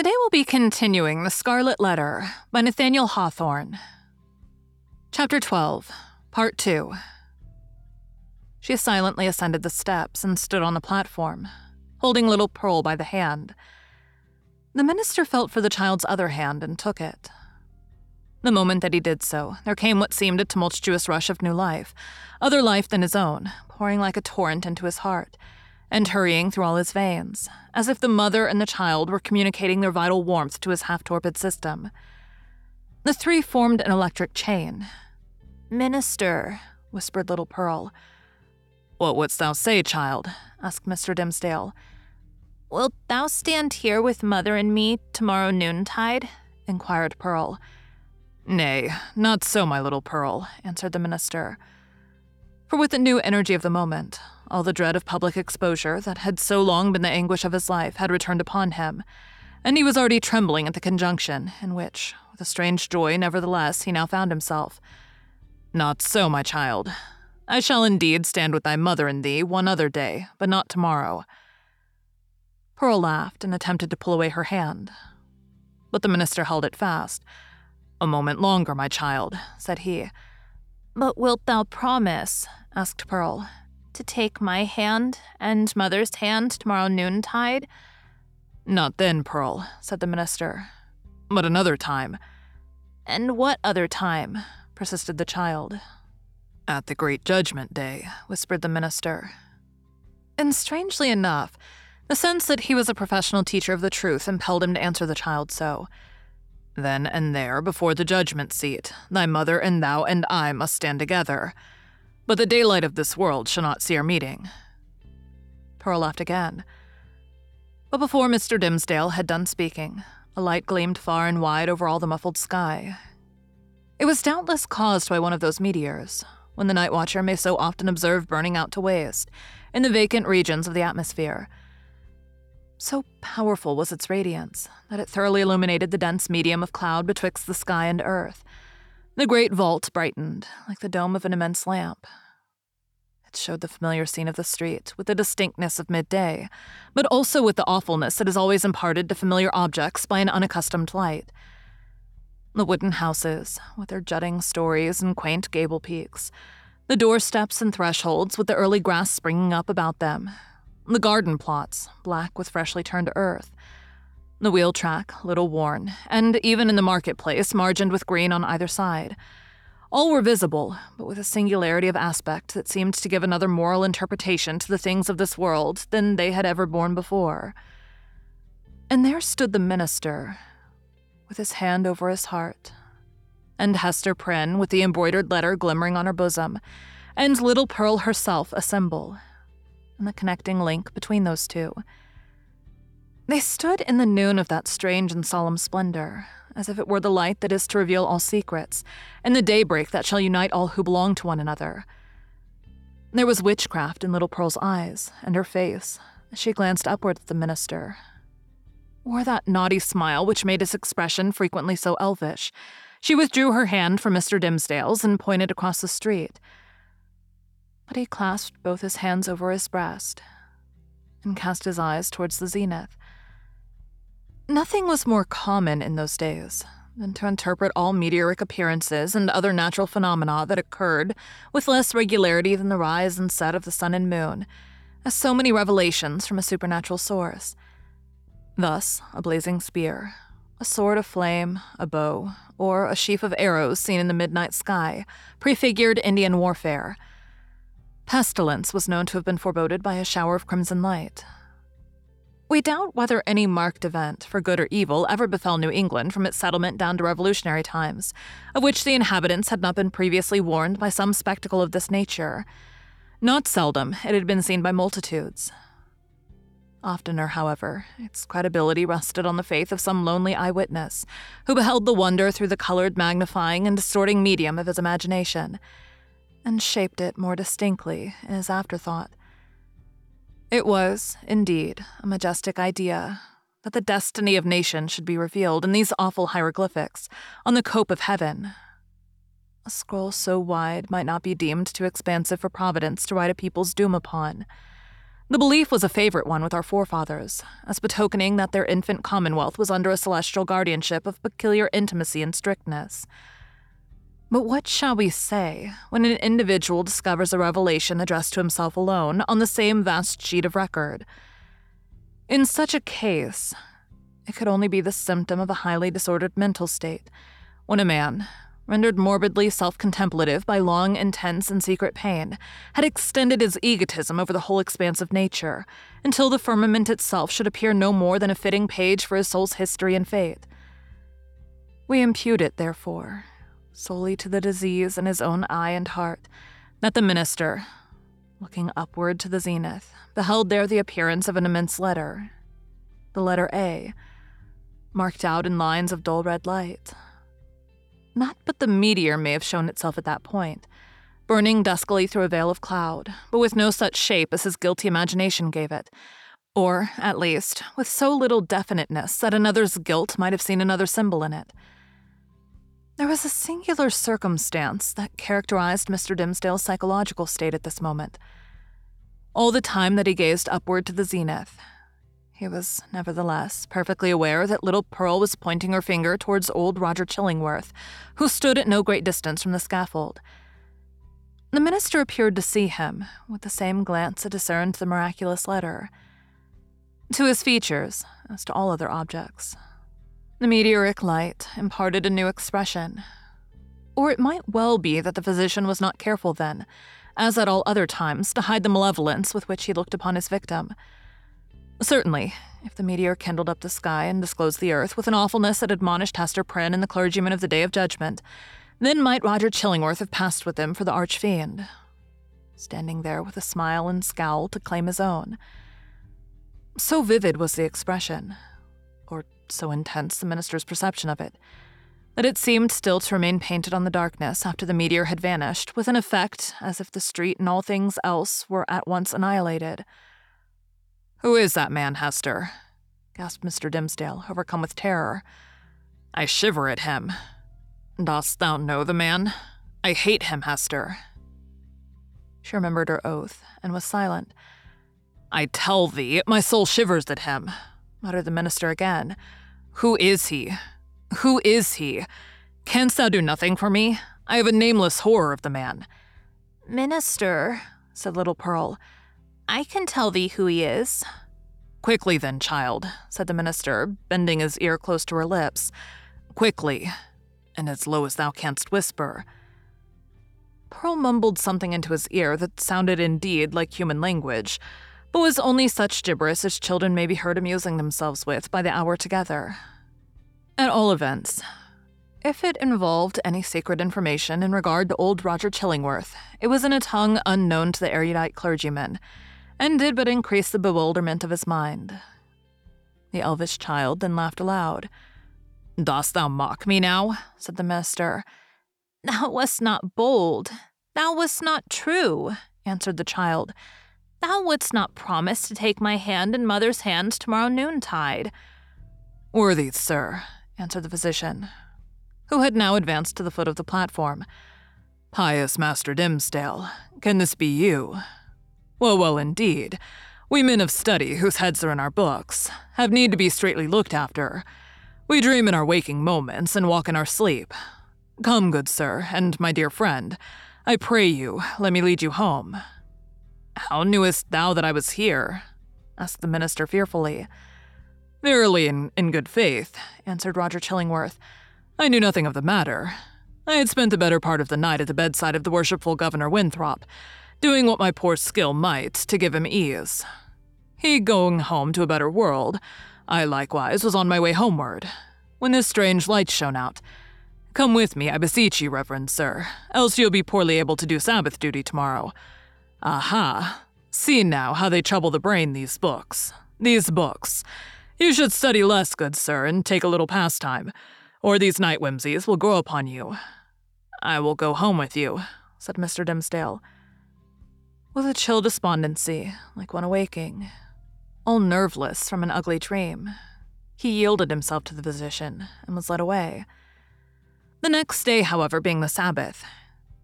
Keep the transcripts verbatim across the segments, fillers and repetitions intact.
Today we'll be continuing The Scarlet Letter by Nathaniel Hawthorne. Chapter twelve, Part two. She silently ascended the steps and stood on the platform, holding little Pearl by the hand. The minister felt for the child's other hand and took it. The moment that he did so, there came what seemed a tumultuous rush of new life, other life than his own, pouring like a torrent into his heart, and hurrying through all his veins, as if the mother and the child were communicating their vital warmth to his half-torpid system. The three formed an electric chain. "Minister," whispered little Pearl. "What wouldst thou say, child?" asked Mister Dimmesdale. "Wilt thou stand here with mother and me tomorrow noontide?" inquired Pearl. "Nay, not so, my little Pearl," answered the minister. For with the new energy of the moment, all the dread of public exposure that had so long been the anguish of his life had returned upon him, and he was already trembling at the conjunction in which, with a strange joy nevertheless, he now found himself. "Not so, my child. I shall indeed stand with thy mother and thee one other day, but not tomorrow." Pearl laughed and attempted to pull away her hand, but the minister held it fast. "A moment longer, my child," said he. "But wilt thou promise," asked Pearl, "to take my hand and mother's hand tomorrow noontide?" "Not then, Pearl," said the minister, "but another time." "And what other time?" persisted the child. "At the great judgment day," whispered the minister. And strangely enough, the sense that he was a professional teacher of the truth impelled him to answer the child so. "Then and there, before the judgment seat, thy mother and thou and I must stand together. But the daylight of this world shall not see our meeting." Pearl laughed again. But before Mister Dimmesdale had done speaking, a light gleamed far and wide over all the muffled sky. It was doubtless caused by one of those meteors, when the night watcher may so often observe burning out to waste, in the vacant regions of the atmosphere. So powerful was its radiance that it thoroughly illuminated the dense medium of cloud betwixt the sky and earth. The great vault brightened like the dome of an immense lamp. It showed the familiar scene of the street with the distinctness of midday, but also with the awfulness that is always imparted to familiar objects by an unaccustomed light. The wooden houses, with their jutting stories and quaint gable peaks, the doorsteps and thresholds with the early grass springing up about them, the garden plots, black with freshly turned earth, the wheel track, little worn, and even in the marketplace, margined with green on either side. All were visible, but with a singularity of aspect that seemed to give another moral interpretation to the things of this world than they had ever borne before. And there stood the minister, with his hand over his heart, and Hester Prynne with the embroidered letter glimmering on her bosom, and little Pearl herself a symbol, and the connecting link between those two. They stood in the noon of that strange and solemn splendor, as if it were the light that is to reveal all secrets, and the daybreak that shall unite all who belong to one another. There was witchcraft in little Pearl's eyes and her face as she glanced upward at the minister, or that naughty smile which made his expression frequently so elvish. She withdrew her hand from Mister Dimmesdale's and pointed across the street. But he clasped both his hands over his breast and cast his eyes towards the zenith. Nothing was more common in those days than to interpret all meteoric appearances and other natural phenomena that occurred with less regularity than the rise and set of the sun and moon as so many revelations from a supernatural source. Thus, a blazing spear, a sword of flame, a bow, or a sheaf of arrows seen in the midnight sky prefigured Indian warfare. Pestilence was known to have been foreboded by a shower of crimson light. We doubt whether any marked event, for good or evil, ever befell New England from its settlement down to Revolutionary times, of which the inhabitants had not been previously warned by some spectacle of this nature. Not seldom it had been seen by multitudes. Oftener, however, its credibility rested on the faith of some lonely eyewitness, who beheld the wonder through the colored magnifying and distorting medium of his imagination, and shaped it more distinctly in his afterthought. It was, indeed, a majestic idea that the destiny of nations should be revealed in these awful hieroglyphics on the cope of heaven. A scroll so wide might not be deemed too expansive for Providence to write a people's doom upon. The belief was a favorite one with our forefathers, as betokening that their infant commonwealth was under a celestial guardianship of peculiar intimacy and strictness. But what shall we say when an individual discovers a revelation addressed to himself alone on the same vast sheet of record? In such a case, it could only be the symptom of a highly disordered mental state, when a man, rendered morbidly self-contemplative by long, intense, and secret pain, had extended his egotism over the whole expanse of nature, until the firmament itself should appear no more than a fitting page for his soul's history and fate. We impute it, therefore, solely to the disease in his own eye and heart, that the minister, looking upward to the zenith, beheld there the appearance of an immense letter, the letter A, marked out in lines of dull red light. Not but the meteor may have shown itself at that point, burning duskily through a veil of cloud, but with no such shape as his guilty imagination gave it, or, at least, with so little definiteness that another's guilt might have seen another symbol in it. There was a singular circumstance that characterized Mister Dimsdale's psychological state at this moment. All the time that he gazed upward to the zenith, he was, nevertheless, perfectly aware that little Pearl was pointing her finger towards old Roger Chillingworth, who stood at no great distance from the scaffold. The minister appeared to see him, with the same glance that discerned the miraculous letter. To his features, as to all other objects, the meteoric light imparted a new expression. Or it might well be that the physician was not careful then, as at all other times, to hide the malevolence with which he looked upon his victim. Certainly, if the meteor kindled up the sky and disclosed the earth with an awfulness that admonished Hester Prynne and the clergyman of the Day of Judgment, then might Roger Chillingworth have passed with him for the arch-fiend, standing there with a smile and scowl to claim his own. So vivid was the expression, or so intense the minister's perception of it, that it seemed still to remain painted on the darkness after the meteor had vanished, with an effect as if the street and all things else were at once annihilated. "Who is that man, Hester?" gasped Mister Dimsdale, overcome with terror. "I shiver at him. Dost thou know the man? I hate him, Hester." She remembered her oath, and was silent. "I tell thee, my soul shivers at him," muttered the minister again. "Who is he? Who is he? Canst thou do nothing for me? I have a nameless horror of the man." "Minister," said little Pearl, "I can tell thee who he is." "Quickly then, child," said the minister, bending his ear close to her lips. "Quickly, and as low as thou canst whisper." Pearl mumbled something into his ear that sounded indeed like human language, but was only such gibberish as children may be heard amusing themselves with by the hour together. At all events, if it involved any secret information in regard to old Roger Chillingworth, it was in a tongue unknown to the erudite clergyman, and did but increase the bewilderment of his mind. The elvish child then laughed aloud. "Dost thou mock me now?" said the minister. "Thou wast not bold. Thou wast not true," answered the child. "Thou wouldst not promise to take my hand in mother's hand tomorrow noontide." "Worthy sir," answered the physician, who had now advanced to the foot of the platform. "Pious Master Dimsdale, can this be you? Well, well, indeed. We men of study, whose heads are in our books, have need to be straitly looked after. We dream in our waking moments and walk in our sleep. Come, good sir, and my dear friend, I pray you, let me lead you home." "How knewest thou that I was here?" asked the minister fearfully. "Verily, in, in good faith," answered Roger Chillingworth, "I knew nothing of the matter. I had spent the better part of the night at the bedside of the worshipful Governor Winthrop, doing what my poor skill might to give him ease. He going home to a better world, I likewise was on my way homeward, when this strange light shone out. Come with me, I beseech you, reverend sir, else you'll be poorly able to do Sabbath duty tomorrow. Aha! See now how they trouble the brain, these books. These books. You should study less, good sir, and take a little pastime, or these night whimsies will grow upon you." "I will go home with you," said Mister Dimsdale, with a chill despondency, like one awaking, all nerveless from an ugly dream. He yielded himself to the physician and was led away. The next day, however, being the Sabbath,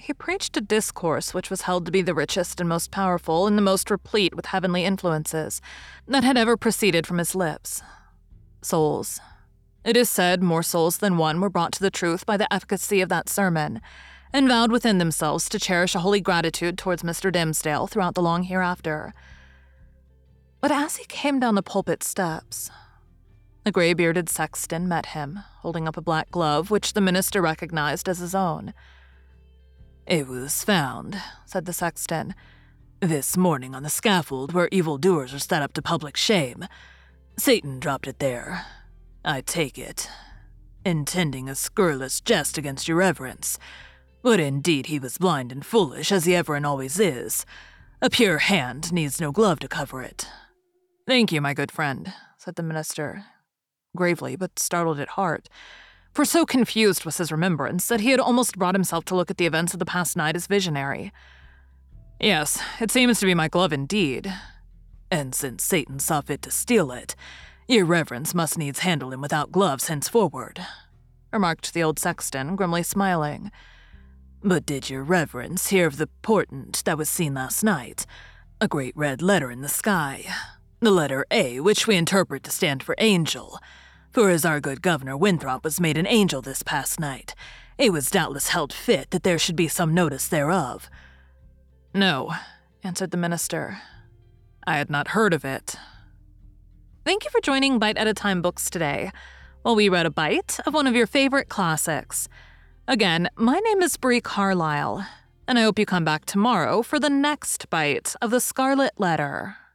He preached a discourse which was held to be the richest and most powerful and the most replete with heavenly influences that had ever proceeded from his lips. Souls. It is said more souls than one were brought to the truth by the efficacy of that sermon, and vowed within themselves to cherish a holy gratitude towards Mister Dimsdale throughout the long hereafter. But as he came down the pulpit steps, the gray-bearded sexton met him, holding up a black glove which the minister recognized as his own. "It was found," said the sexton, "this morning on the scaffold where evildoers are set up to public shame. Satan dropped it there. I take it, intending a scurrilous jest against your reverence. But indeed he was blind and foolish, as he ever and always is. A pure hand needs no glove to cover it." "Thank you, my good friend," said the minister, gravely but startled at heart, for so confused was his remembrance that he had almost brought himself to look at the events of the past night as visionary. "Yes, it seems to be my glove indeed. And since Satan saw fit to steal it, your reverence must needs handle him without gloves henceforward," remarked the old sexton, grimly smiling. "But did your reverence hear of the portent that was seen last night? A great red letter in the sky. The letter A, which we interpret to stand for angel. For as our good Governor Winthrop was made an angel this past night, it was doubtless held fit that there should be some notice thereof." "No," answered the minister. "I had not heard of it." Thank you for joining Bite at a Time Books today, while we read a bite of one of your favorite classics. Again, my name is Brie Carlisle, and I hope you come back tomorrow for the next bite of The Scarlet Letter.